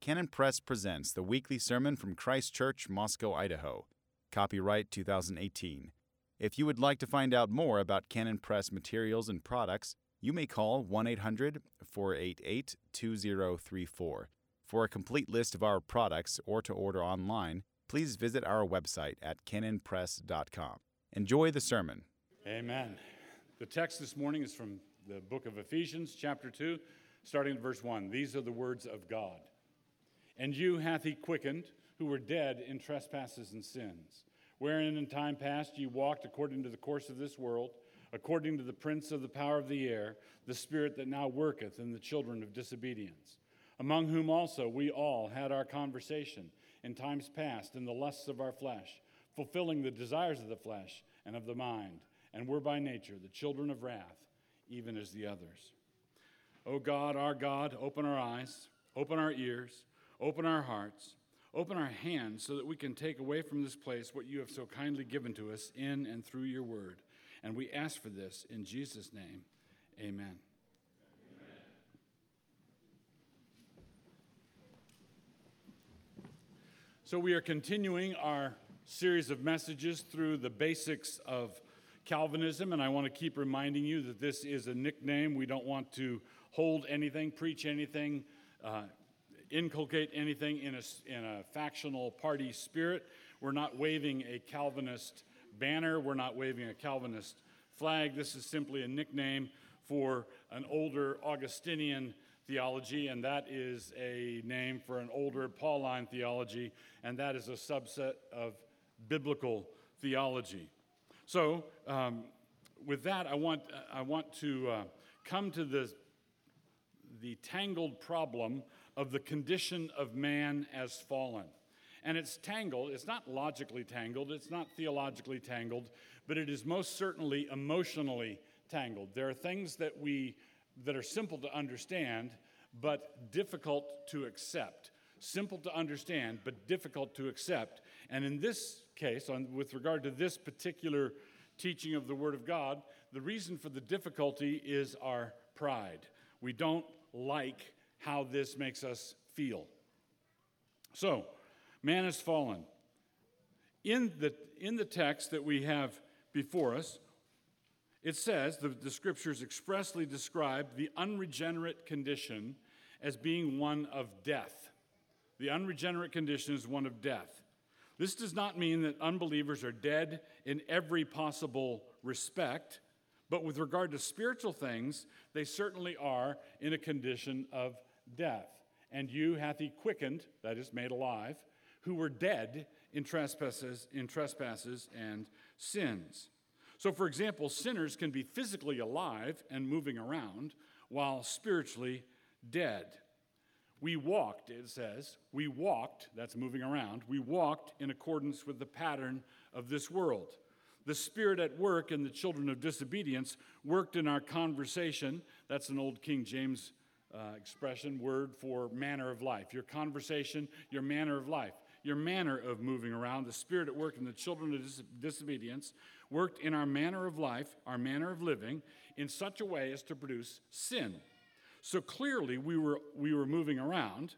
Canon Press presents the weekly sermon from Christ Church, Moscow, Idaho. Copyright 2018. If you would like to find out more about Canon Press materials and products, you may call 1-800-488-2034. For a complete list of our products or to order online, please visit our website at canonpress.com. Enjoy the sermon. Amen. The text this morning is from the book of Ephesians, chapter 2, starting at verse 1. These are the words of God. And you hath he quickened, who were dead in trespasses and sins, wherein in time past ye walked according to the course of this world, according to the prince of the power of the air, the spirit that now worketh in the children of disobedience, among whom also we all had our conversation in times past in the lusts of our flesh, fulfilling the desires of the flesh and of the mind, and were by nature the children of wrath, even as the others. O God, our God, open our eyes, open our ears, open our hearts, open our hands so that we can take away from this place what you have so kindly given to us in and through your word. And we ask for this in Jesus' name. Amen. So we are continuing our series of messages through the basics of Calvinism, and I want to keep reminding you that this is a nickname. We don't want to hold anything, preach anything, inculcate anything in a factional party spirit. We're not waving a Calvinist banner. We're not waving a Calvinist flag. This is simply a nickname for an older Augustinian theology, and that is a name for an older Pauline theology, and that is a subset of biblical theology. So, with that, I want to come to the tangled problem of the condition of man as fallen. And it's tangled. It's not logically tangled. It's not theologically tangled, but it is most certainly emotionally tangled. There are things that are simple to understand, but difficult to accept. Simple to understand, but difficult to accept. And in this case, with regard to this particular teaching of the Word of God, the reason for the difficulty is our pride. We don't like how this makes us feel. So, man has fallen. In the text that we have before us, it says, the Scriptures expressly describe the unregenerate condition as being one of death. The unregenerate condition is one of death. This does not mean that unbelievers are dead in every possible respect, but with regard to spiritual things, they certainly are in a condition of death. And you hath he quickened, that is, made alive, who were dead in trespasses and sins. So, for example, sinners can be physically alive and moving around while spiritually dead. We walked, it says, that's moving around, we walked in accordance with the pattern of this world. The spirit at work in the children of disobedience worked in our conversation. That's an old King James expression, word for manner of life. Your conversation, your manner of life, your manner of moving around. The spirit at work in the children of disobedience worked in our manner of life, our manner of living, in such a way as to produce sin. So clearly we were moving around,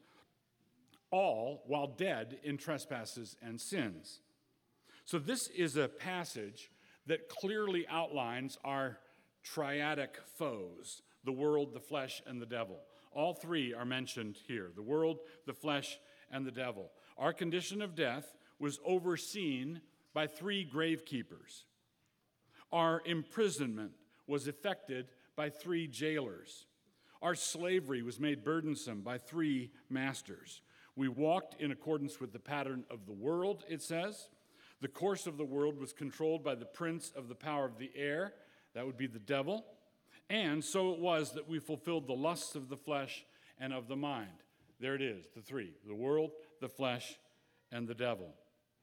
all while dead in trespasses and sins. So this is a passage that clearly outlines our triadic foes, the world, the flesh, and the devil. All three are mentioned here, the world, the flesh, and the devil. Our condition of death was overseen by three gravekeepers. Our imprisonment was effected by three jailers. Our slavery was made burdensome by three masters. We walked in accordance with the pattern of the world, it says. The course of the world was controlled by the prince of the power of the air, that would be the devil. And so it was that we fulfilled the lusts of the flesh and of the mind. There it is, the three, the world, the flesh, and the devil.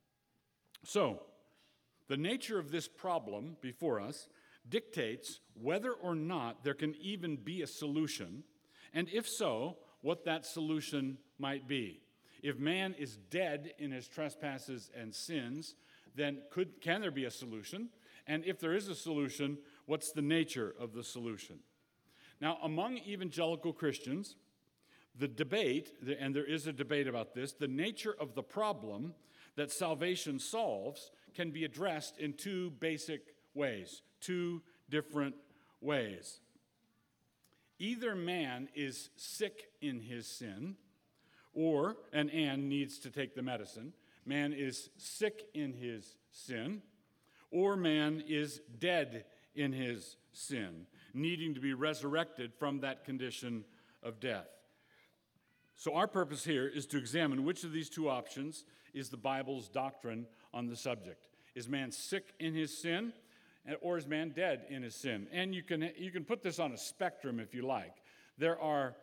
So, the nature of this problem before us dictates whether or not there can even be a solution, and if so, what that solution might be. If man is dead in his trespasses and sins, then can there be a solution? And if there is a solution, what's the nature of the solution? Now, among evangelical Christians, The debate, and there is a debate about this, the nature of the problem that salvation solves can be addressed in two basic ways, two different ways. Either man is sick in his sin, and needs to take the medicine. Man is sick in his sin, or man is dead in his sin, needing to be resurrected from that condition of death. So our purpose here is to examine which of these two options is the Bible's doctrine on the subject. Is man sick in his sin, or is man dead in his sin? And you can put this on a spectrum if you like. There are,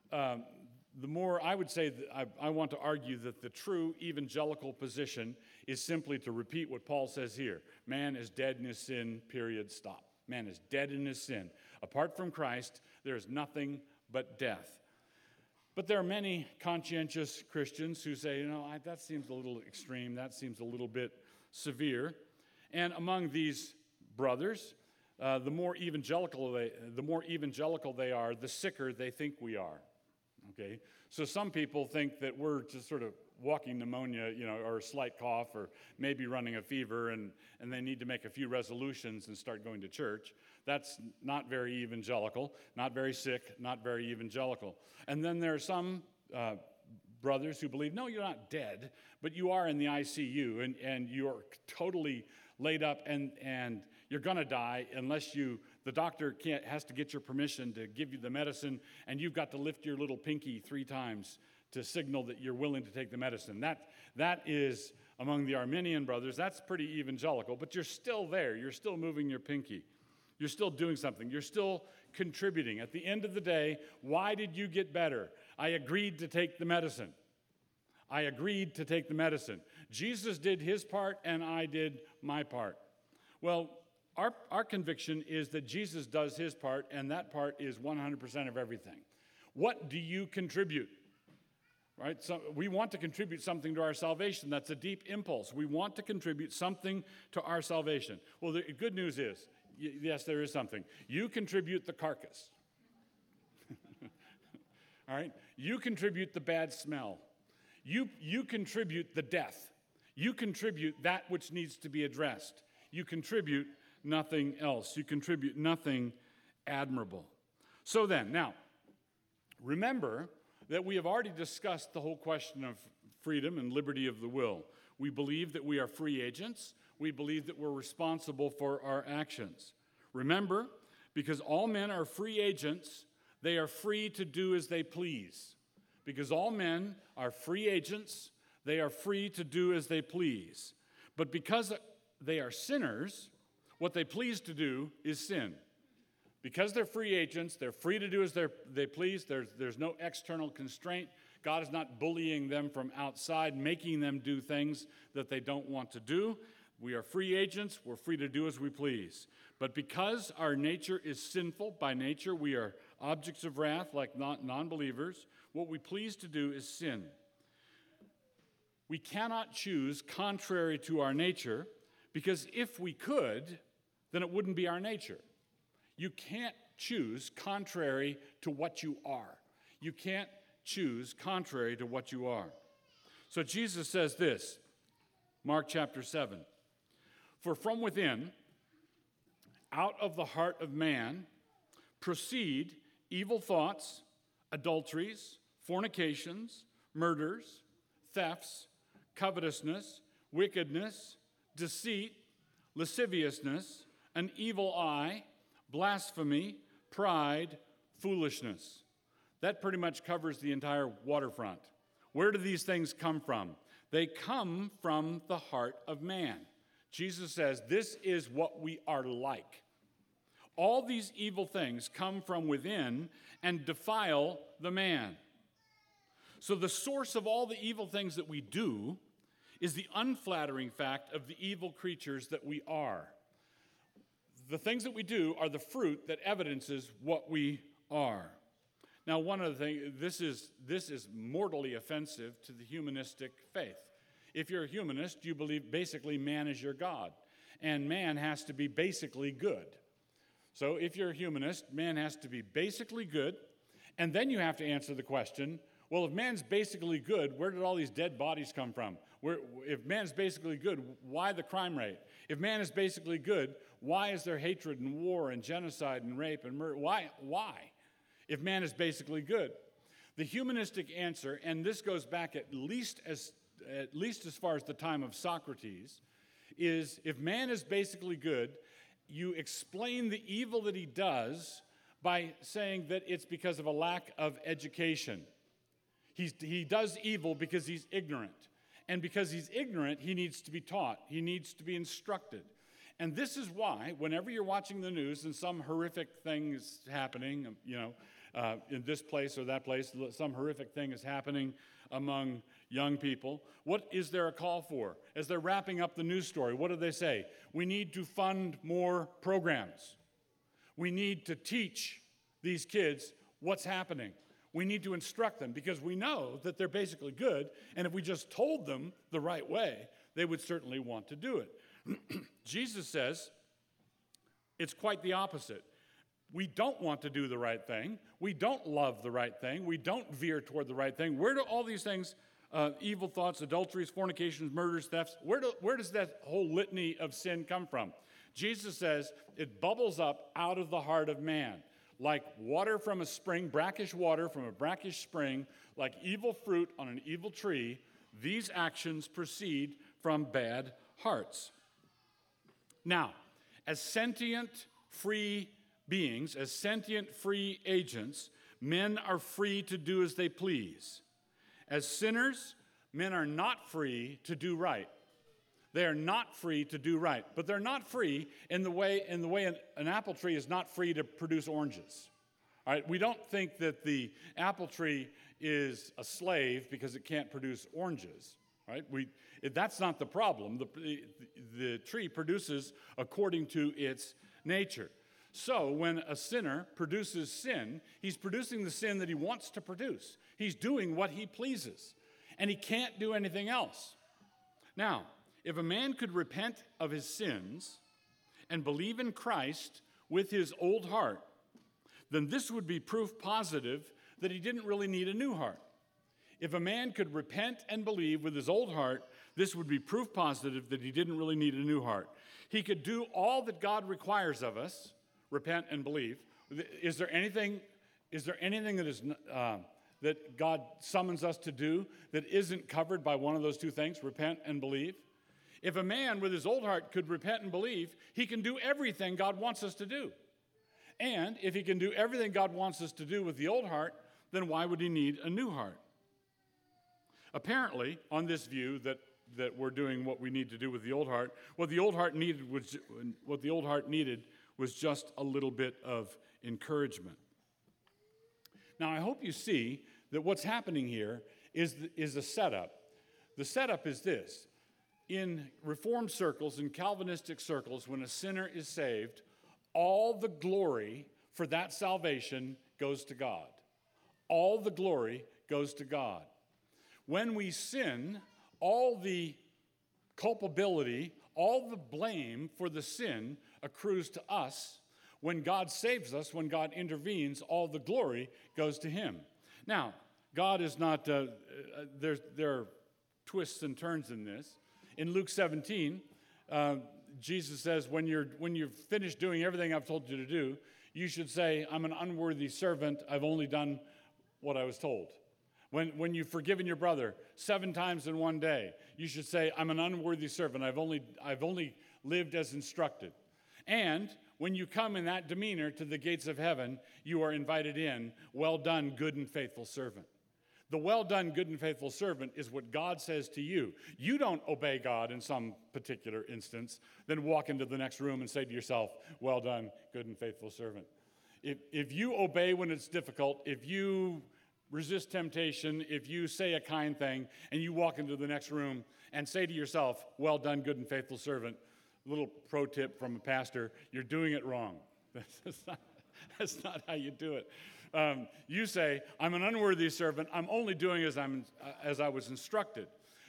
I would say, I want to argue that the true evangelical position is simply to repeat what Paul says here. Man is dead in his sin, period, stop. Man is dead in his sin. Apart from Christ, there is nothing but death. But there are many conscientious Christians who say, that seems a little extreme, that seems a little bit severe. And among these brothers, the more evangelical they are, the sicker they think we are. Okay? So some people think that we're just sort of walking pneumonia, or a slight cough, or maybe running a fever, and they need to make a few resolutions and start going to church. That's not very evangelical, not very sick, not very evangelical. And then there are some brothers who believe, no, you're not dead, but you are in the ICU, and you're totally laid up, and you're going to die unless the doctor has to get your permission to give you the medicine, and you've got to lift your little pinky 3 times to signal that you're willing to take the medicine. That is, among the Arminian brothers, that's pretty evangelical, but you're still there. You're still moving your pinky. You're still doing something. You're still contributing. At the end of the day, why did you get better? I agreed to take the medicine. I agreed to take the medicine. Jesus did his part, and I did my part. Well, our conviction is that Jesus does his part, and that part is 100% of everything. What do you contribute? Right? So we want to contribute something to our salvation. That's a deep impulse. We want to contribute something to our salvation. Well, the good news is, yes, there is something. You contribute the carcass. All right? You contribute the bad smell. You contribute the death. You contribute that which needs to be addressed. You contribute nothing else. You contribute nothing admirable. So then, now, remember that we have already discussed the whole question of freedom and liberty of the will. We believe that we are free agents. We believe that we're responsible for our actions. Remember, because all men are free agents, they are free to do as they please. Because all men are free agents, they are free to do as they please. But because they are sinners, what they please to do is sin. Because they're free agents, they're free to do as they please. There's no external constraint. God is not bullying them from outside, making them do things that they don't want to do. We are free agents. We're free to do as we please. But because our nature is sinful by nature, we are objects of wrath like non-believers. What we please to do is sin. We cannot choose contrary to our nature, because if we could, then it wouldn't be our nature. You can't choose contrary to what you are. You can't choose contrary to what you are. So Jesus says this, Mark chapter 7, "For from within, out of the heart of man, proceed evil thoughts, adulteries, fornications, murders, thefts, covetousness, wickedness, deceit, lasciviousness, an evil eye, blasphemy, pride, foolishness." That pretty much covers the entire waterfront. Where do these things come from? They come from the heart of man. Jesus says this is what we are like. All these evil things come from within and defile the man. So the source of all the evil things that we do is the unflattering fact of the evil creatures that we are. The things that we do are the fruit that evidences what we are. Now, one of the things, this is mortally offensive to the humanistic faith. If you're a humanist, you believe basically man is your God, and man has to be basically good. So if you're a humanist, man has to be basically good, And then you have to answer the question, well, if man's basically good, where did all these dead bodies come from? If man's basically good, why the crime rate? If man is basically good, why is there hatred and war and genocide and rape and murder? Why? If man is basically good? The humanistic answer, and this goes back at least as far as the time of Socrates, is if man is basically good, you explain the evil that he does by saying that it's because of a lack of education. He does evil because he's ignorant. And because he's ignorant, he needs to be taught. He needs to be instructed. And this is why, whenever you're watching the news and some horrific thing is happening, in this place or that place, some horrific thing is happening among young people, what is there a call for? As they're wrapping up the news story, what do they say? We need to fund more programs. We need to teach these kids what's happening. We need to instruct them because we know that they're basically good, and if we just told them the right way, they would certainly want to do it. Jesus says it's quite the opposite. We don't want to do the right thing. We don't love the right thing. We don't veer toward the right thing. Where do all these things, evil thoughts, adulteries, fornications, murders, thefts, where does that whole litany of sin come from? Jesus says it bubbles up out of the heart of man. Like water from a spring, brackish water from a brackish spring, like evil fruit on an evil tree, these actions proceed from bad hearts. Now, as sentient, free beings, as sentient, free agents, men are free to do as they please. As sinners, men are not free to do right. They are not free to do right, but they're not free in the way an apple tree is not free to produce oranges. All right, we don't think that the apple tree is a slave because it can't produce oranges. Right? That's not the problem. The tree produces according to its nature. So when a sinner produces sin, he's producing the sin that he wants to produce. He's doing what he pleases, and he can't do anything else. Now, if a man could repent of his sins and believe in Christ with his old heart, then this would be proof positive that he didn't really need a new heart. If a man could repent and believe with his old heart, this would be proof positive that he didn't really need a new heart. He could do all that God requires of us, repent and believe. Is there anything that God summons us to do that isn't covered by one of those two things, repent and believe? If a man with his old heart could repent and believe, he can do everything God wants us to do. And if he can do everything God wants us to do with the old heart, then why would he need a new heart? Apparently, on this view that we're doing what we need to do with the old heart, what the old heart needed was just a little bit of encouragement. Now, I hope you see that what's happening here is a setup. The setup is this. In Reformed circles, in Calvinistic circles, when a sinner is saved, all the glory for that salvation goes to God. All the glory goes to God. When we sin, all the culpability, all the blame for the sin accrues to us. When God saves us, when God intervenes, all the glory goes to him. Now, God is not, there are twists and turns in this. In Luke 17, Jesus says, when you've finished doing everything I've told you to do, you should say, I'm an unworthy servant. I've only done what I was told. When you've forgiven your brother 7 times in one day, you should say, I'm an unworthy servant. I've only lived as instructed. And when you come in that demeanor to the gates of heaven, you are invited in. Well done, good and faithful servant. The well done, good and faithful servant is what God says to you. You don't obey God in some particular instance, then walk into the next room and say to yourself, well done, good and faithful servant. If you obey when it's difficult, if you resist temptation, if you say a kind thing, and you walk into the next room and say to yourself, well done, good and faithful servant, little pro tip from a pastor, you're doing it wrong. That's not how you do it. You say, I'm an unworthy servant. I'm only doing as I was instructed.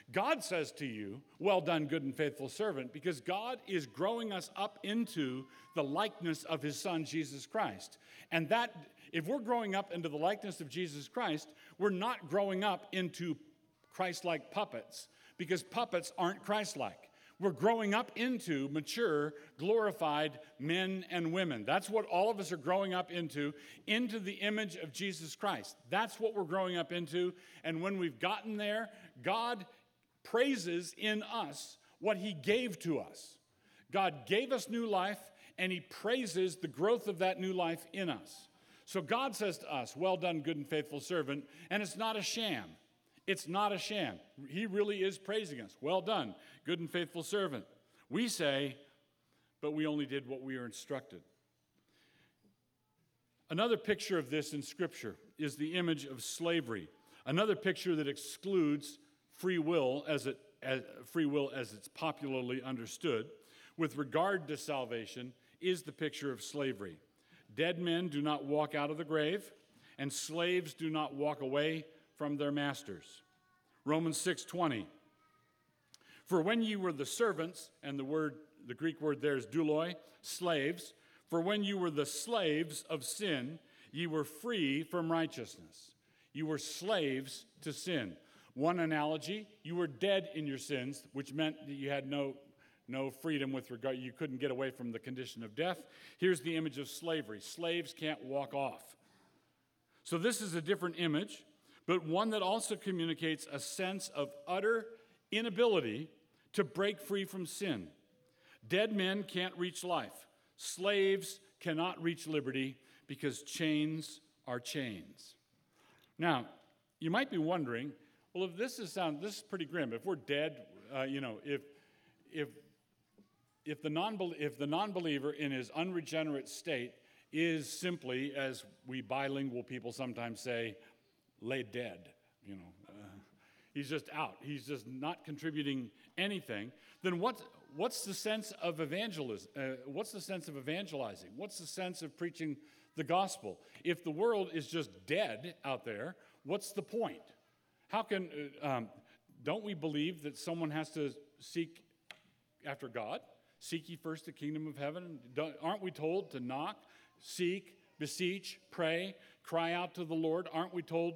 God says to you, well done, good and faithful servant, because God is growing us up into the likeness of his Son, Jesus Christ. And that, if we're growing up into the likeness of Jesus Christ, we're not growing up into Christ-like puppets, because puppets aren't Christ-like. We're growing up into mature, glorified men and women. That's what all of us are growing up into the image of Jesus Christ. That's what we're growing up into. And when we've gotten there, God praises in us what he gave to us. God gave us new life, and he praises the growth of that new life in us. So God says to us, well done, good and faithful servant, and it's not a sham. It's not a sham. He really is praising us. Well done, good and faithful servant. We say, but we only did what we were instructed. Another picture of this in Scripture is the image of slavery. Another picture that excludes free will as it's popularly understood with regard to salvation is the picture of slavery. Dead men do not walk out of the grave, and slaves do not walk away from their masters. Romans 6:20. For when you were the servants, and the Greek word there is douloi, slaves, for when you were the slaves of sin, ye were free from righteousness. You were slaves to sin. One analogy, you were dead in your sins, which meant that you had no freedom with regard, you couldn't get away from the condition of death. Here's the image of slavery. Slaves can't walk off. So this is a different image, but one that also communicates a sense of utter inability to break free from sin. Dead men can't reach life. Slaves cannot reach liberty because chains are chains. Now, you might be wondering, well, if this is pretty grim. If we're dead, if the non-believer in his unregenerate state is simply, as we bilingual people sometimes say, laid dead, he's just out. He's just not contributing anything. Then what's the sense of evangelism? What's the sense of evangelizing? What's the sense of preaching the gospel? If the world is just dead out there, what's the point? How can, don't we believe that someone has to seek after God? Seek ye first the kingdom of heaven. Aren't we told to knock, seek, beseech, pray, cry out to the Lord? Aren't we told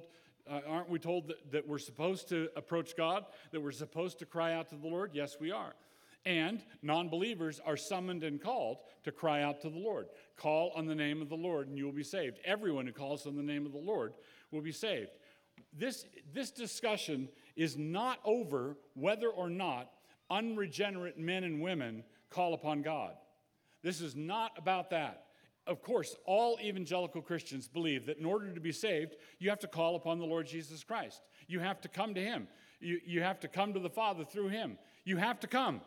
that we're supposed to approach God, that we're supposed to cry out to the Lord? Yes, we are. And non-believers are summoned and called to cry out to the Lord. Call on the name of the Lord and you will be saved. Everyone who calls on the name of the Lord will be saved. This discussion is not over whether or not unregenerate men and women call upon God. This is not about that. Of course, all evangelical Christians believe that in order to be saved, you have to call upon the Lord Jesus Christ. You have to come to him. You have to come to the Father through him. You have to come.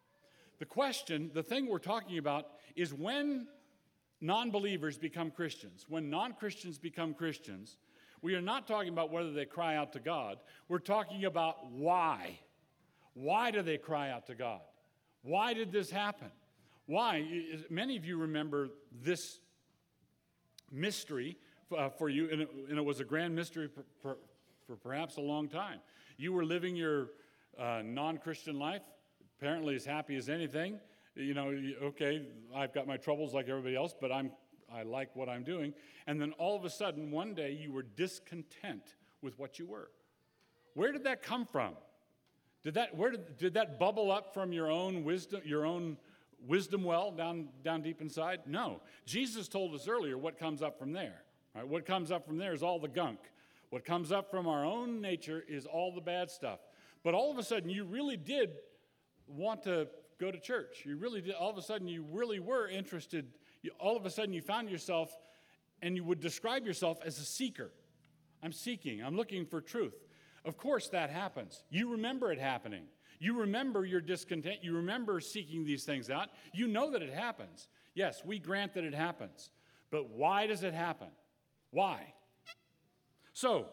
The thing we're talking about is when non-believers become Christians, when non-Christians become Christians, we are not talking about whether they cry out to God. We're talking about why. Why do they cry out to God? Why did this happen? Why? Many of you remember this mystery for you, and it was a grand mystery for perhaps a long time. You were living your non-Christian life, apparently as happy as anything. Okay, I've got my troubles like everybody else, but I like what I'm doing. And then all of a sudden, one day, you were discontent with what you were. Where did that come from? Did that bubble up from your own wisdom well down deep inside? No. Jesus told us earlier what comes up from there. Right? What comes up from there is all the gunk. What comes up from our own nature is all the bad stuff. But all of a sudden, you really did want to go to church. You really did. All of a sudden, you really were interested. All of a sudden, you found yourself, and you would describe yourself as a seeker. I'm seeking. I'm looking for truth. Of course, that happens. You remember it happening. You remember your discontent. You remember seeking these things out. You know that it happens. Yes, we grant that it happens. But why does it happen? Why? So,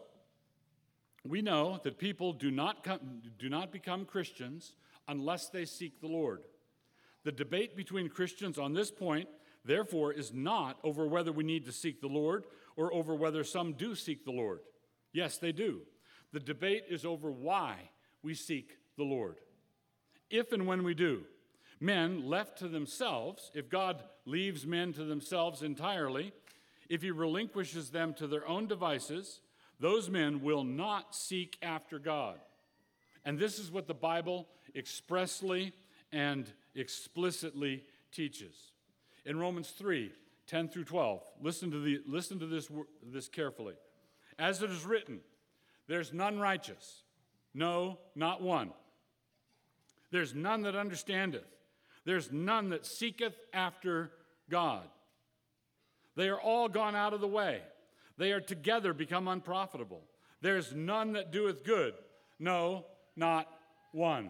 we know that people do not become Christians unless they seek the Lord. The debate between Christians on this point, therefore, is not over whether we need to seek the Lord or over whether some do seek the Lord. Yes, they do. The debate is over why we seek the Lord. If and when we do, men left to themselves, if God leaves men to themselves entirely, if he relinquishes them to their own devices, those men will not seek after God. And this is what the Bible expressly and explicitly teaches. In Romans 3:10 through 12, listen to this carefully. As it is written, there's none righteous, no, not one. There's none that understandeth. There's none that seeketh after God. They are all gone out of the way. They are together become unprofitable. There's none that doeth good, no, not one.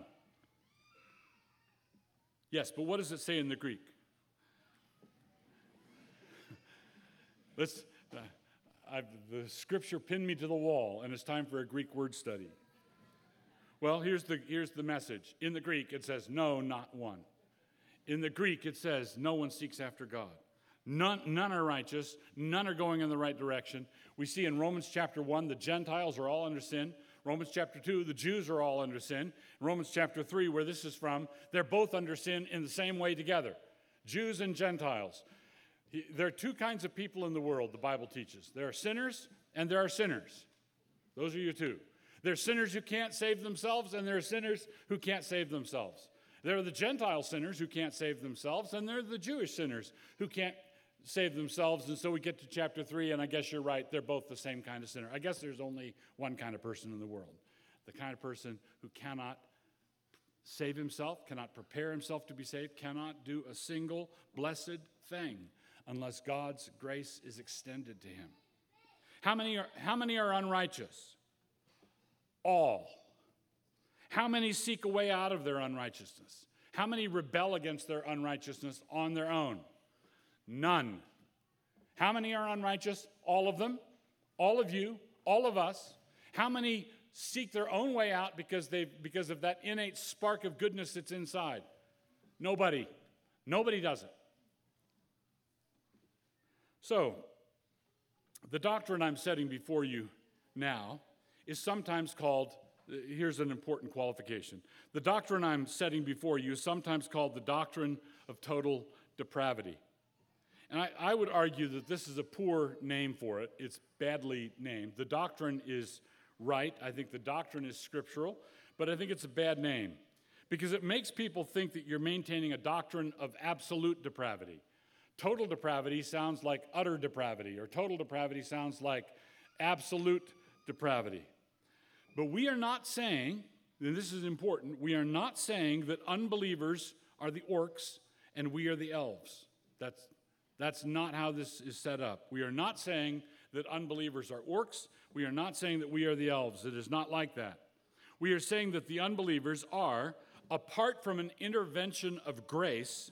Yes, but what does it say in the Greek? The scripture pinned me to the wall, and it's time for a Greek word study. Well, here's the message. In the Greek, it says, no, not one. In the Greek, it says, no one seeks after God. None are righteous. None are going in the right direction. We see in Romans chapter 1, the Gentiles are all under sin. Romans chapter 2, the Jews are all under sin. Romans chapter 3, where this is from, they're both under sin in the same way together. Jews and Gentiles. There are two kinds of people in the world, the Bible teaches. There are sinners and there are sinners. Those are your two. There are sinners who can't save themselves, and there are sinners who can't save themselves. There are the Gentile sinners who can't save themselves, and there are the Jewish sinners who can't save themselves. And so we get to chapter 3, and I guess you're right, they're both the same kind of sinner. I guess there's only one kind of person in the world, the kind of person who cannot save himself, cannot prepare himself to be saved, cannot do a single blessed thing unless God's grace is extended to him. How many are unrighteous? All. How many seek a way out of their unrighteousness? How many rebel against their unrighteousness on their own? None. How many are unrighteous? All of them. All of you. All of us. How many seek their own way out because of that innate spark of goodness that's inside? Nobody. Nobody does it. So, the doctrine I'm setting before you now is sometimes called, here's an important qualification. The doctrine I'm setting before you is sometimes called the doctrine of total depravity. And I would argue that this is a poor name for it. It's badly named. The doctrine is right. I think the doctrine is scriptural, but I think it's a bad name because it makes people think that you're maintaining a doctrine of absolute depravity. Total depravity sounds like utter depravity, or total depravity sounds like absolute depravity. But we are not saying, and this is important, we are not saying that unbelievers are the orcs and we are the elves. That's not how this is set up. We are not saying that unbelievers are orcs. We are not saying that we are the elves. It is not like that. We are saying that the unbelievers are, apart from an intervention of grace,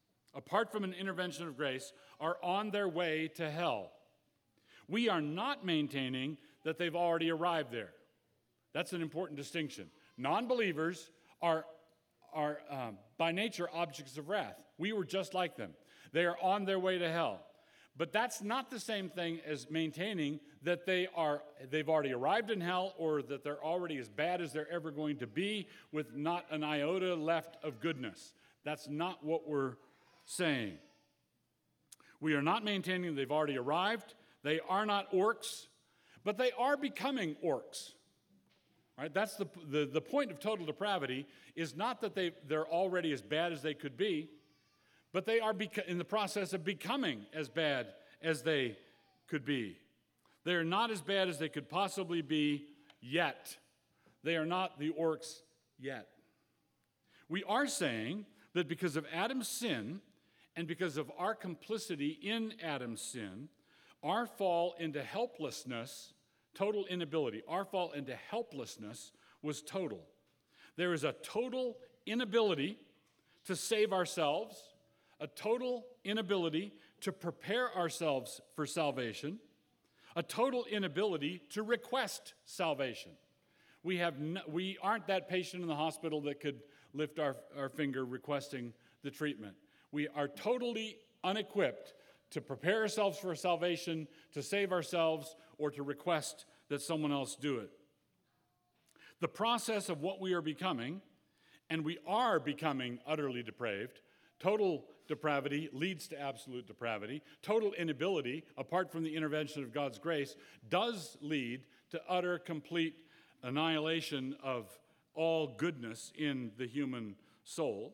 are on their way to hell. We are not maintaining that they've already arrived there. That's an important distinction. Non-believers are by nature objects of wrath. We were just like them. They are on their way to hell. But that's not the same thing as maintaining that they've already arrived in hell, or that they're already as bad as they're ever going to be with not an iota left of goodness. That's not what we're saying. We are not maintaining they've already arrived. They are not orcs, but they are becoming orcs. Right? That's the point of total depravity is not that they're already as bad as they could be, but they are in the process of becoming as bad as they could be. They are not as bad as they could possibly be yet. They are not the orcs yet. We are saying that because of Adam's sin and because of our complicity in Adam's sin, our fall into helplessness, total inability, our fall into helplessness was total. There is a total inability to save ourselves, a total inability to prepare ourselves for salvation, a total inability to request salvation. We aren't that patient in the hospital that could lift our finger requesting the treatment. We are totally unequipped to prepare ourselves for salvation, to save ourselves, or to request that someone else do it. The process of what we are becoming, and we are becoming utterly depraved. Total depravity leads to absolute depravity. Total inability, apart from the intervention of God's grace, does lead to utter, complete annihilation of all goodness in the human soul.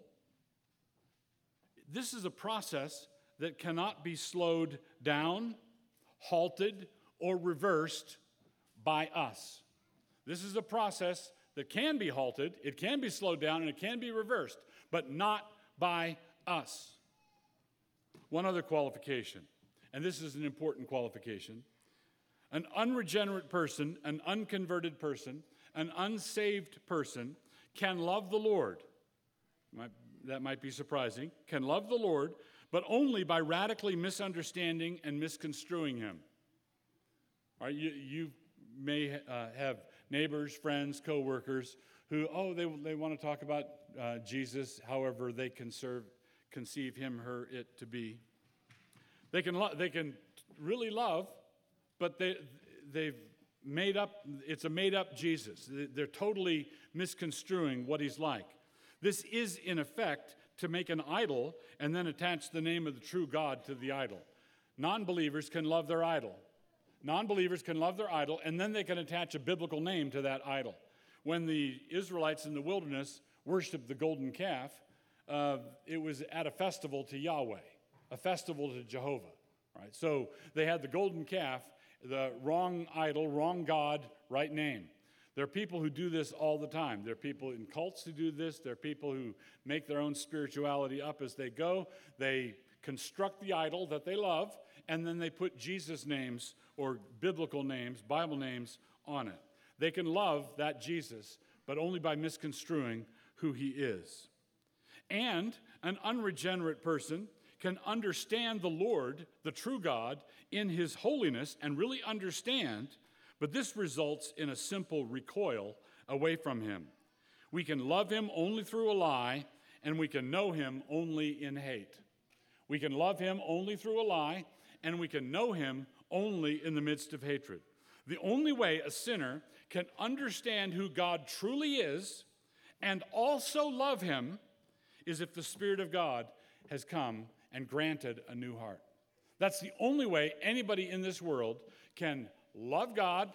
This is a process that cannot be slowed down, halted, or reversed by us. This is a process that can be halted, it can be slowed down, and it can be reversed, but not by us. One other qualification, and this is an important qualification. An unregenerate person, an unconverted person, an unsaved person can love the Lord. That might be surprising. Can love the Lord, but only by radically misunderstanding and misconstruing him. All right, you may have neighbors, friends, co-workers who, they want to talk about Jesus however they conceive him, her, it to be. They can really love, but they've made up, it's a made-up Jesus. They're totally misconstruing what he's like. This is, in effect, to make an idol and then attach the name of the true God to the idol. Non-believers can love their idol. Non-believers can love their idol, and then they can attach a biblical name to that idol. When the Israelites in the wilderness worshiped the golden calf, it was at a festival to Yahweh, a festival to Jehovah. Right? So they had the golden calf, the wrong idol, wrong God, right name. There are people who do this all the time. There are people in cults who do this. There are people who make their own spirituality up as they go. They construct the idol that they love, and then they put Jesus names or biblical names, Bible names on it. They can love that Jesus, but only by misconstruing who he is. And an unregenerate person can understand the Lord, the true God, in his holiness and really understand, but this results in a simple recoil away from him. We can love him only through a lie, and we can know him only in hate. We can love him only through a lie, and we can know him only in the midst of hatred. The only way a sinner can understand who God truly is and also love him is if the Spirit of God has come and granted a new heart. That's the only way anybody in this world can love God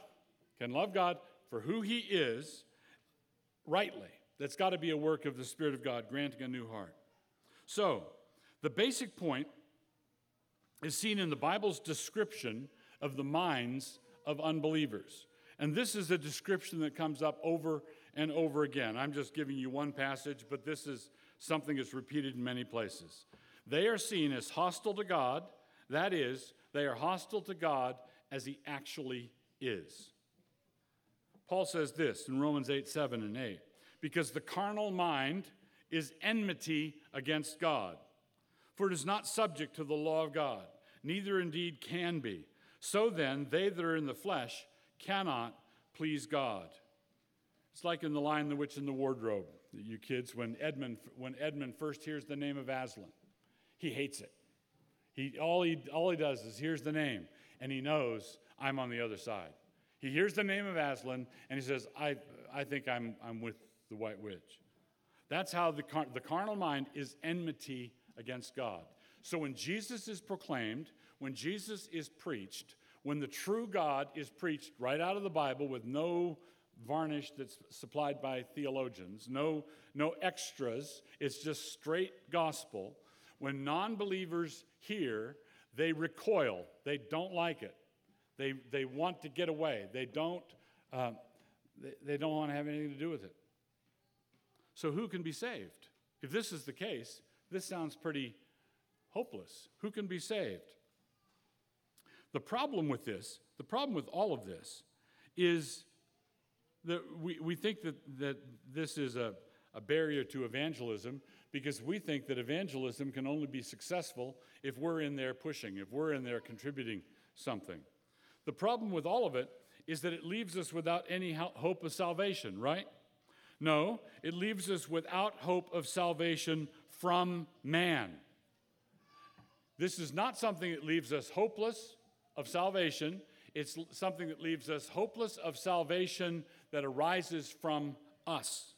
for who he is rightly. That's got to be a work of the Spirit of God granting a new heart. So, the basic point is seen in the Bible's description of the minds of unbelievers. And this is a description that comes up over and over again. I'm just giving you one passage, but this is something that's repeated in many places. They are seen as hostile to God. That is, they are hostile to God as he actually is. Paul says this in Romans 8:7 and 8, because the carnal mind is enmity against God, for it is not subject to the law of God, neither indeed can be. So then, they that are in the flesh cannot please God. It's like in The Lion, the Witch, and the Wardrobe, you kids, when Edmund first hears the name of Aslan, he hates it. All he does is hears the name, and he knows I'm on the other side. He hears the name of Aslan, and he says, I think I'm with the White Witch. That's how the carnal mind is enmity against God. So when Jesus is proclaimed, when Jesus is preached, when the true God is preached right out of the Bible with no varnish that's supplied by theologians, no extras, it's just straight gospel. When non-believers hear, they recoil. They don't like it. They want to get away. They don't want to have anything to do with it. So who can be saved? If this is the case, this sounds pretty hopeless. Who can be saved? The problem with all of this, is that we think that this is a barrier to evangelism, because we think that evangelism can only be successful if we're in there pushing, if we're in there contributing something. The problem with all of it is that it leaves us without any hope of salvation, right? No, it leaves us without hope of salvation from man. This is not something that leaves us hopeless of salvation. It's something that leaves us hopeless of salvation that arises from us.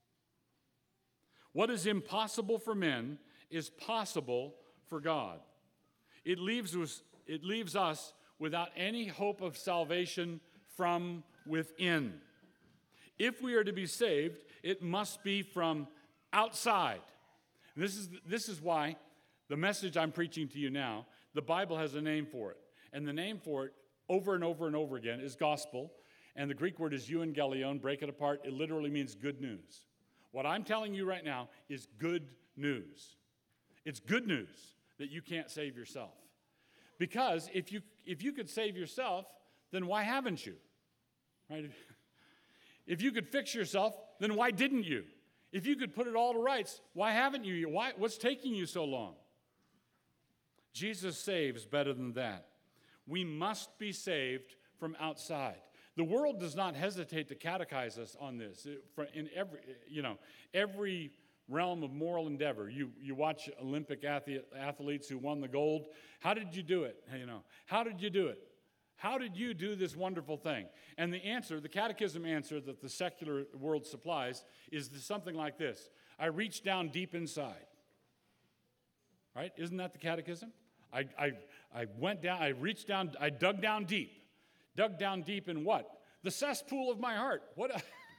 What is impossible for men is possible for God. It leaves us without any hope of salvation from within. If we are to be saved, it must be from outside. This is why the message I'm preaching to you now, the Bible has a name for it. And the name for it, over and over and over again, is gospel. And the Greek word is euangelion. Break it apart. It literally means good news. What I'm telling you right now is good news. It's good news that you can't save yourself. Because if you could save yourself, then why haven't you? Right? If you could fix yourself, then why didn't you? If you could put it all to rights, why haven't you? What's taking you so long? Jesus saves better than that. We must be saved from outside. The world does not hesitate to catechize us on this. In every realm of moral endeavor, you watch Olympic athletes who won the gold. How did you do it? How did you do it? How did you do this wonderful thing? And the answer, the catechism answer that the secular world supplies is something like this. I reached down deep inside. Right? Isn't that the catechism? I went down, I reached down, I dug down deep. Dug down deep in what? The cesspool of my heart. What?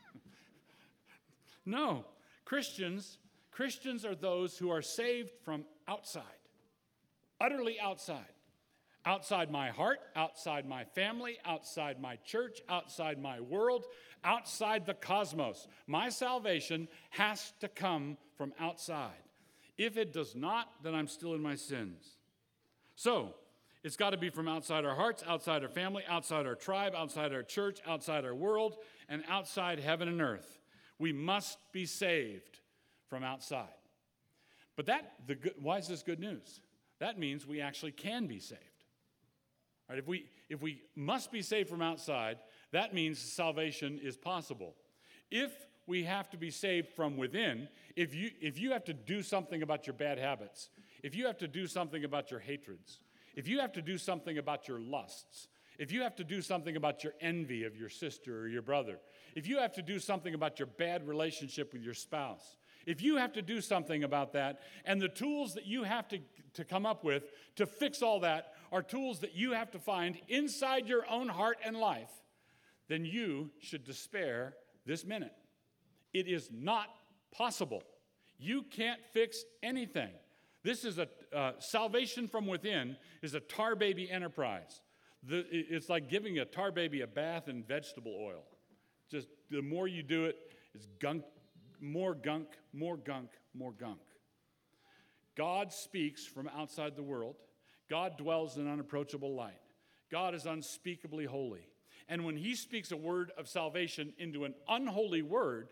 No. Christians are those who are saved from outside. Utterly outside. Outside my heart, outside my family, outside my church, outside my world, outside the cosmos. My salvation has to come from outside. If it does not, then I'm still in my sins. So, it's got to be from outside our hearts, outside our family, outside our tribe, outside our church, outside our world, and outside heaven and earth. We must be saved from outside. But why is this good news? That means we actually can be saved. Right? If we must be saved from outside, that means salvation is possible. If we have to be saved from within, if you have to do something about your bad habits, if you have to do something about your hatreds, if you have to do something about your lusts, if you have to do something about your envy of your sister or your brother, if you have to do something about your bad relationship with your spouse, if you have to do something about that, and the tools that you have to come up with to fix all that are tools that you have to find inside your own heart and life, then you should despair this minute. It is not possible. You can't fix anything. This is salvation from within is a tar baby enterprise. It's like giving a tar baby a bath in vegetable oil. Just the more you do it, it's gunk, more gunk, more gunk, more gunk. God speaks from outside the world. God dwells in unapproachable light. God is unspeakably holy. And when he speaks a word of salvation into an unholy world,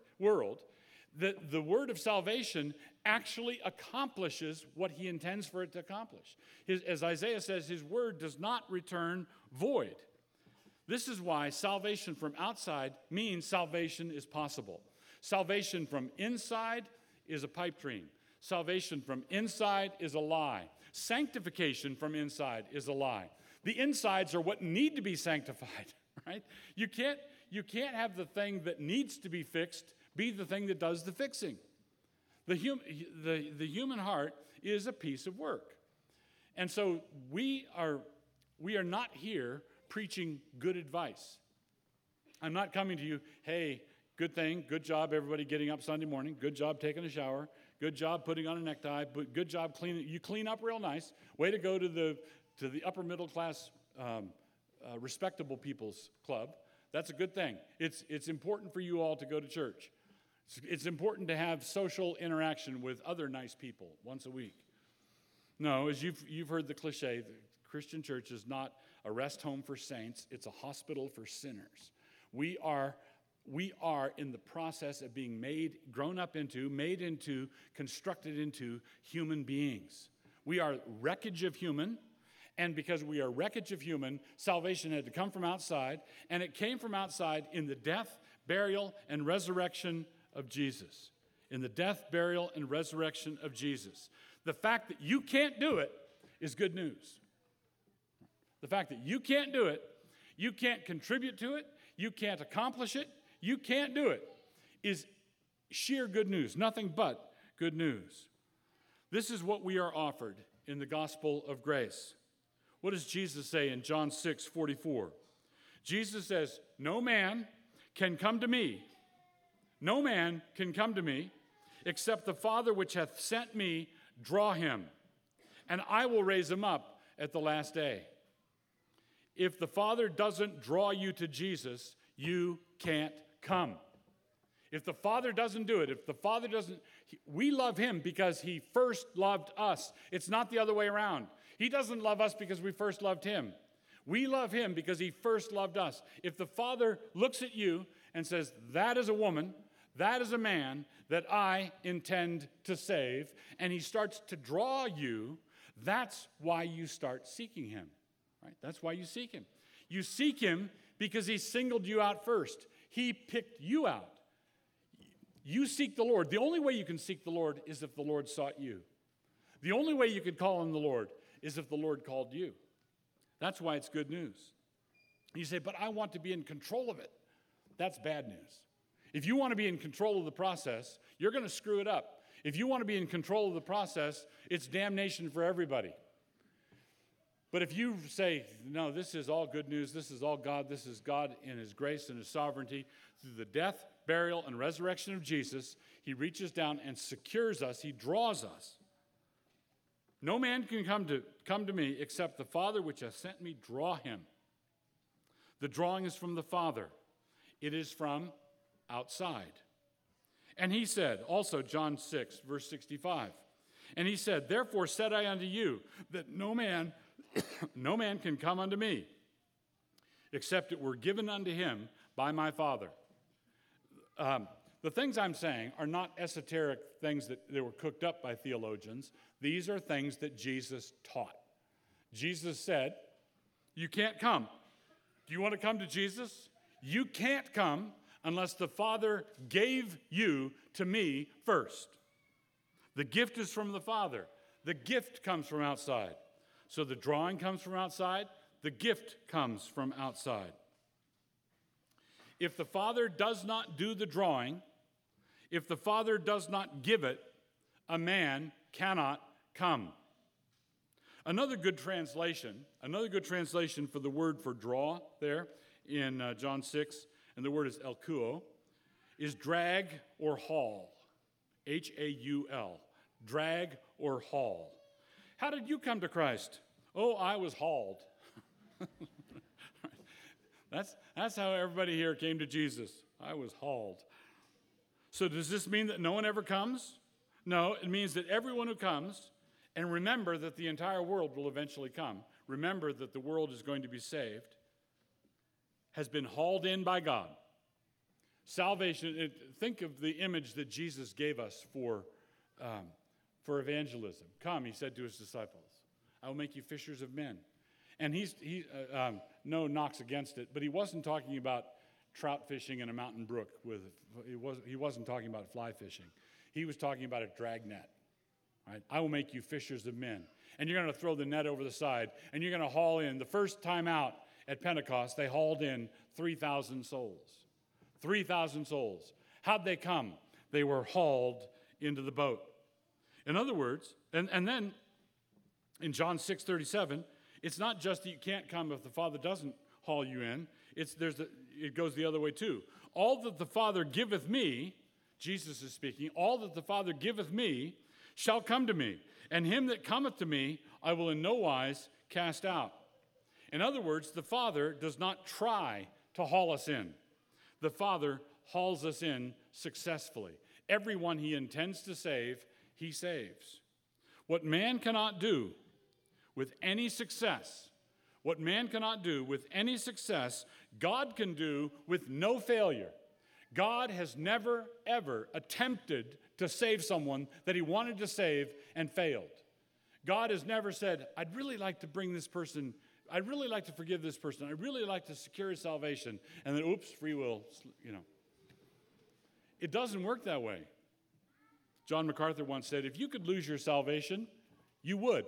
the word of salvation actually accomplishes what he intends for it to accomplish. As Isaiah says, his word does not return void. This is why salvation from outside means salvation is possible. Salvation from inside is a pipe dream. Salvation from inside is a lie. Sanctification from inside is a lie. The insides are what need to be sanctified, right? You can't have the thing that needs to be fixed be the thing that does the fixing. The human heart is a piece of work. And so we are not here preaching good advice. I'm not coming to you, hey, good thing, good job everybody getting up Sunday morning, good job taking a shower, good job putting on a necktie, good job cleaning, you clean up real nice, way to go to the upper middle class respectable people's club. That's a good thing. It's important for you all to go to church. It's important to have social interaction with other nice people once a week. No, as you've heard the cliche, the Christian church is not a rest home for saints, it's a hospital for sinners. We are in the process of being made into, constructed into human beings. We are wreckage of human, and because we are wreckage of human, salvation had to come from outside, and it came from outside in the death, burial, and resurrection of Jesus. In the death, burial, and resurrection of Jesus. The fact that you can't do it is good news. The fact that you can't do it, you can't contribute to it, you can't accomplish it, you can't do it, is sheer good news, nothing but good news. This is what we are offered in the gospel of grace. What does Jesus say in John 6:44? Jesus says, no man can come to me, except the Father which hath sent me draw him, and I will raise him up at the last day. If the Father doesn't draw you to Jesus, you can't come. If the Father doesn't do it, we love him because he first loved us. It's not the other way around. He doesn't love us because we first loved him. We love him because he first loved us. If the Father looks at you and says, that is a woman, that is a man that I intend to save, and he starts to draw you, that's why you start seeking him. Right? That's why you seek him. You seek him because he singled you out first. He picked you out. You seek the Lord. The only way you can seek the Lord is if the Lord sought you. The only way you could call on the Lord is if the Lord called you. That's why it's good news. You say, but I want to be in control of it. That's bad news. If you want to be in control of the process, you're going to screw it up. If you want to be in control of the process, it's damnation for everybody. But if you say, no, this is all good news, this is all God, this is God in his grace and his sovereignty, through the death, burial, and resurrection of Jesus, he reaches down and secures us, he draws us. No man can come to me except the Father which hath sent me draw him. The drawing is from the Father. It is from outside. And he said, also John 6, verse 65, and he said, therefore said I unto you, that no man can come unto me, except it were given unto him by my Father. The things I'm saying are not esoteric things that were cooked up by theologians. These are things that Jesus taught. Jesus said, you can't come. Do you want to come to Jesus? You can't come unless the Father gave you to me first. The gift is from the Father. The gift comes from outside. So the drawing comes from outside. The gift comes from outside. If the Father does not do the drawing, if the Father does not give it, a man cannot come. Another good translation for the word for draw there in John 6, and the word is elkuo, is drag or haul. H-A-U-L. Drag or haul. How did you come to Christ? Oh, I was hauled. That's how everybody here came to Jesus. I was hauled. So does this mean that no one ever comes? No, it means that everyone who comes, and remember that the entire world will eventually come. Remember that the world is going to be saved, has been hauled in by God. Salvation, think of the image that Jesus gave us for evangelism. Come, he said to his disciples, I will make you fishers of men. And no knocks against it, but he wasn't talking about trout fishing in a mountain brook. He wasn't talking about fly fishing. He was talking about a drag net. Right? I will make you fishers of men. And you're going to throw the net over the side, and you're going to haul in. The first time out at Pentecost, they hauled in 3,000 souls. 3,000 souls. How'd they come? They were hauled into the boat. In other words, and then in John 6:37, it's not just that you can't come if the Father doesn't haul you in. It goes the other way too. All that the Father giveth me, Jesus is speaking, all that the Father giveth me shall come to me, and him that cometh to me I will in no wise cast out. In other words, the Father does not try to haul us in. The Father hauls us in successfully. Everyone he intends to save, he saves. What man cannot do with any success, God can do with no failure. God has never, ever attempted to save someone that he wanted to save and failed. God has never said, I'd really like to bring this person, I'd really like to forgive this person, I'd really like to secure his salvation, and then, oops, free will, It doesn't work that way. John MacArthur once said, if you could lose your salvation, you would.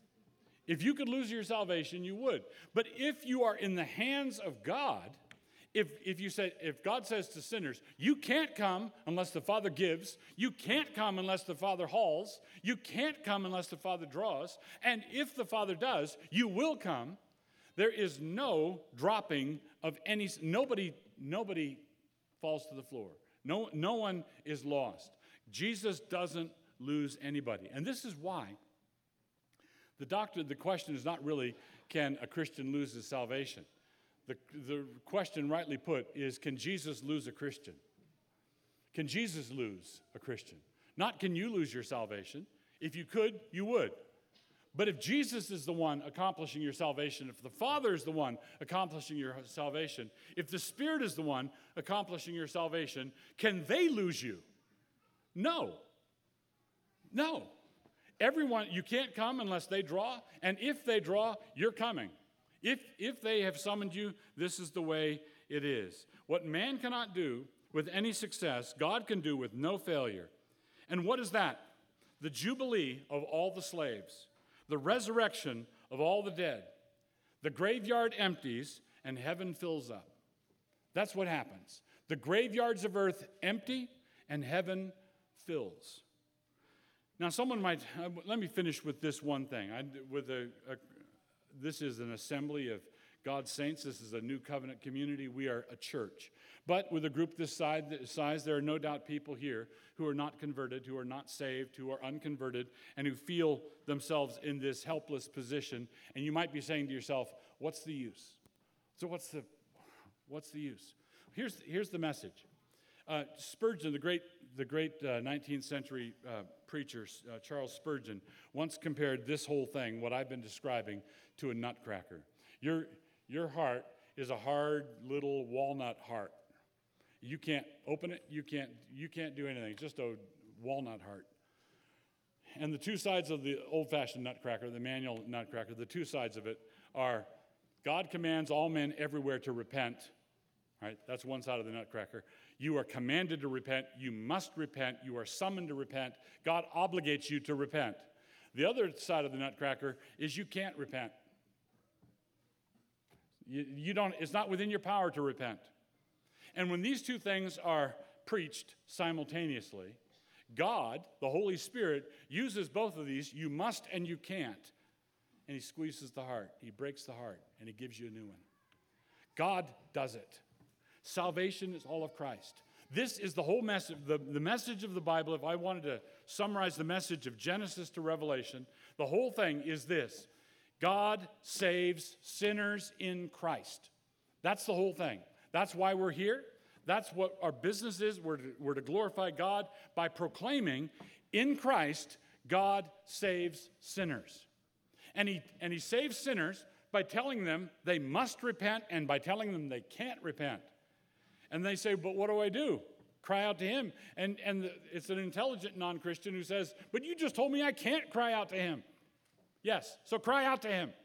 If you could lose your salvation, you would. But if you are in the hands of God, If God says to sinners, you can't come unless the Father gives, you can't come unless the Father hauls, you can't come unless the Father draws, and if the Father does, you will come, there is no dropping of any, nobody falls to the floor. No one is lost. Jesus doesn't lose anybody. And this is why the question is not really, can a Christian lose his salvation? The question rightly put is, can Jesus lose a Christian? Can Jesus lose a Christian? Not can you lose your salvation. If you could, you would. But if Jesus is the one accomplishing your salvation, if the Father is the one accomplishing your salvation, if the Spirit is the one accomplishing your salvation, can they lose you? No. No. Everyone, you can't come unless they draw, and if they draw, you're coming. If they have summoned you, this is the way it is. What man cannot do with any success, God can do with no failure. And what is that? The jubilee of all the slaves, the resurrection of all the dead. The graveyard empties and heaven fills up. That's what happens. The graveyards of earth empty and heaven fills. Now, someone might, let me finish with this one thing. This is an assembly of God's saints. This is a new covenant community. We are a church. But with a group this size, there are no doubt people here who are not converted, who are not saved, who are unconverted, and who feel themselves in this helpless position. And you might be saying to yourself, what's the use? So what's the use? Here's the message. Spurgeon, the great 19th century preacher, Charles Spurgeon, once compared this whole thing, what I've been describing, to a nutcracker. Your heart is a hard little walnut heart. You can't open it. You can't do anything. It's just a walnut heart. And the two sides of the old-fashioned nutcracker, the manual nutcracker, the two sides of it are God commands all men everywhere to repent. Right? That's one side of the nutcracker. You are commanded to repent. You must repent. You are summoned to repent. God obligates you to repent. The other side of the nutcracker is you can't repent. You don't. It's not within your power to repent. And when these two things are preached simultaneously, God, the Holy Spirit, uses both of these, you must and you can't, and he squeezes the heart. He breaks the heart, and he gives you a new one. God does it. Salvation is all of Christ. This is the whole message, the message of the Bible. If I wanted to summarize the message of Genesis to Revelation, the whole thing is this: God saves sinners in Christ. That's the whole thing. That's why we're here. That's what our business is. We're to glorify God by proclaiming in Christ, God saves sinners. And he saves sinners by telling them they must repent and by telling them they can't repent. And they say, but what do I do? Cry out to him. And it's an intelligent non-Christian who says, but you just told me I can't cry out to him. Yes, so cry out to him.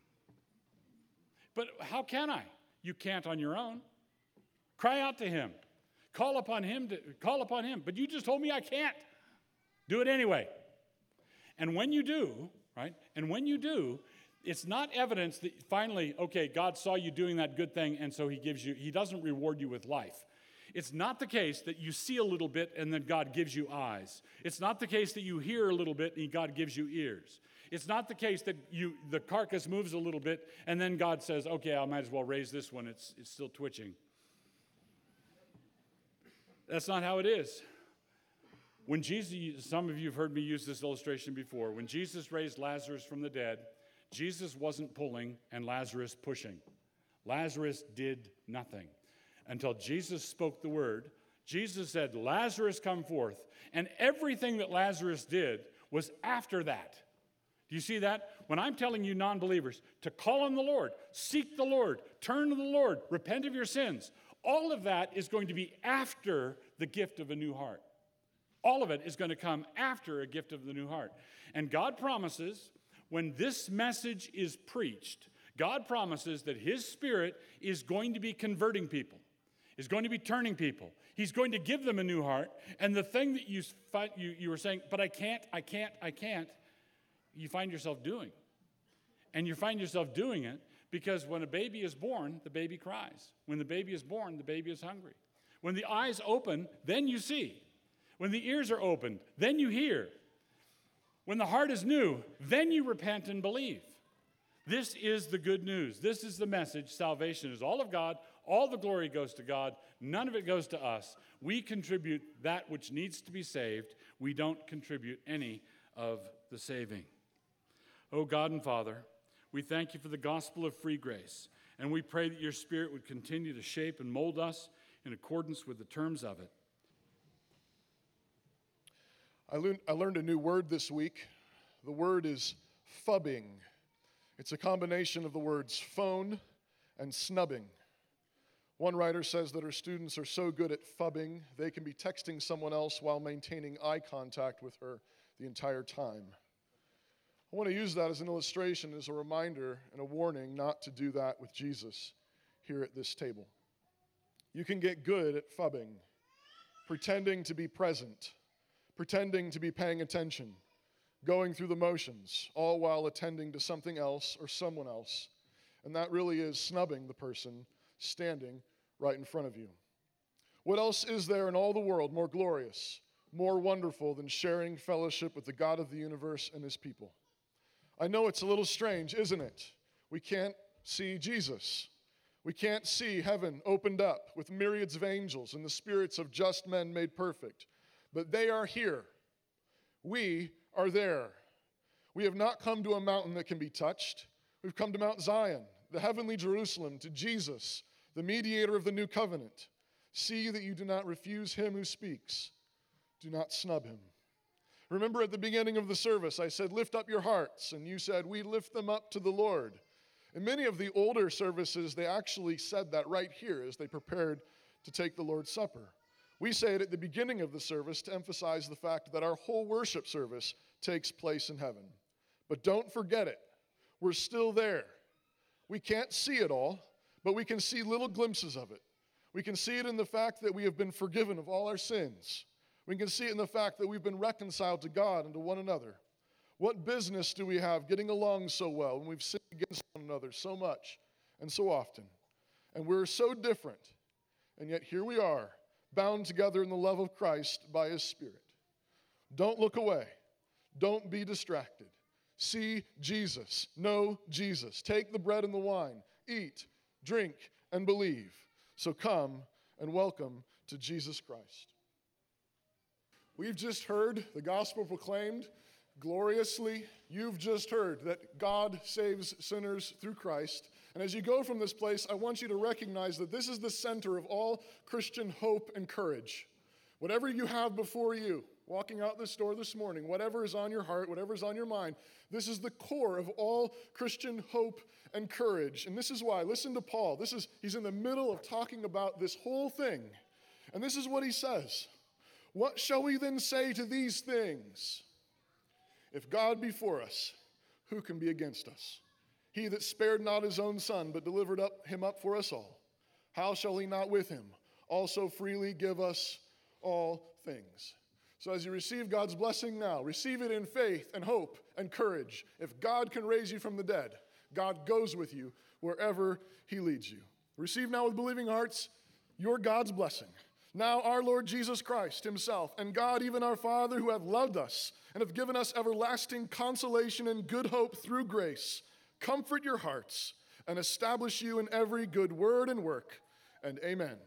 But how can I? You can't on your own. Cry out to him. Call upon him. But you just told me I can't. Do it anyway. And when you do, right? And when you do, it's not evidence that finally, okay, God saw you doing that good thing, and so he doesn't reward you with life. It's not the case that you see a little bit and then God gives you eyes. It's not the case that you hear a little bit and God gives you ears. It's not the case that the carcass moves a little bit and then God says, okay, I might as well raise this one. It's still twitching. That's not how it is. When Jesus, some of you have heard me use this illustration before. When Jesus raised Lazarus from the dead, Jesus wasn't pulling and Lazarus pushing. Lazarus did nothing until Jesus spoke the word. Jesus said, Lazarus, come forth. And everything that Lazarus did was after that. Do you see that? When I'm telling you non-believers to call on the Lord, seek the Lord, turn to the Lord, repent of your sins, all of that is going to be after the gift of a new heart. All of it is going to come after a gift of the new heart. And God promises, when this message is preached, God promises that his Spirit is going to be converting people, is going to be turning people. He's going to give them a new heart. And the thing that you were saying, but I can't, you find yourself doing. And you find yourself doing it Because when a baby is born, the baby cries. When the baby is born, the baby is hungry. When the eyes open, then you see. When the ears are opened, then you hear. When the heart is new, then you repent and believe. This is the good news. This is the message. Salvation is all of God. All the glory goes to God. None of it goes to us. We contribute that which needs to be saved. We don't contribute any of the saving. Oh God and Father, we thank you for the gospel of free grace, and we pray that your Spirit would continue to shape and mold us in accordance with the terms of it. I learned a new word this week. The word is phubbing. It's a combination of the words phone and snubbing. One writer says that her students are so good at phubbing, they can be texting someone else while maintaining eye contact with her the entire time. I want to use that as an illustration, as a reminder and a warning not to do that with Jesus here at this table. You can get good at phubbing, pretending to be present, pretending to be paying attention, going through the motions, all while attending to something else or someone else. And that really is snubbing the person standing right in front of you. What else is there in all the world more glorious, more wonderful than sharing fellowship with the God of the universe and his people? I know it's a little strange, isn't it? We can't see Jesus. We can't see heaven opened up with myriads of angels and the spirits of just men made perfect. But they are here. We are there. We have not come to a mountain that can be touched. We've come to Mount Zion, the heavenly Jerusalem, to Jesus, the mediator of the new covenant. See that you do not refuse him who speaks. Do not snub him. Remember at the beginning of the service, I said, lift up your hearts. And you said, we lift them up to the Lord. In many of the older services, they actually said that right here as they prepared to take the Lord's Supper. We say it at the beginning of the service to emphasize the fact that our whole worship service takes place in heaven. But don't forget it. We're still there. We can't see it all, but we can see little glimpses of it. We can see it in the fact that we have been forgiven of all our sins. We can see it in the fact that we've been reconciled to God and to one another. What business do we have getting along so well when we've sinned against one another so much and so often? And we're so different, and yet here we are, bound together in the love of Christ by his Spirit. Don't look away. Don't be distracted. See Jesus. Know Jesus. Take the bread and the wine. Eat, drink, and believe. So come and welcome to Jesus Christ. We've just heard the gospel proclaimed gloriously. You've just heard that God saves sinners through Christ. And as you go from this place, I want you to recognize that this is the center of all Christian hope and courage. Whatever you have before you, walking out this door this morning, whatever is on your heart, whatever is on your mind, this is the core of all Christian hope and courage. And this is why, listen to Paul. He's in the middle of talking about this whole thing. And this is what he says. What shall we then say to these things? If God be for us, who can be against us? He that spared not his own son, but delivered him up for us all, how shall he not with him also freely give us all things? So as you receive God's blessing now, receive it in faith and hope and courage. If God can raise you from the dead, God goes with you wherever he leads you. Receive now with believing hearts your God's blessing. Now our Lord Jesus Christ himself and God, even our Father, who have loved us and have given us everlasting consolation and good hope through grace, comfort your hearts and establish you in every good word and work. And amen.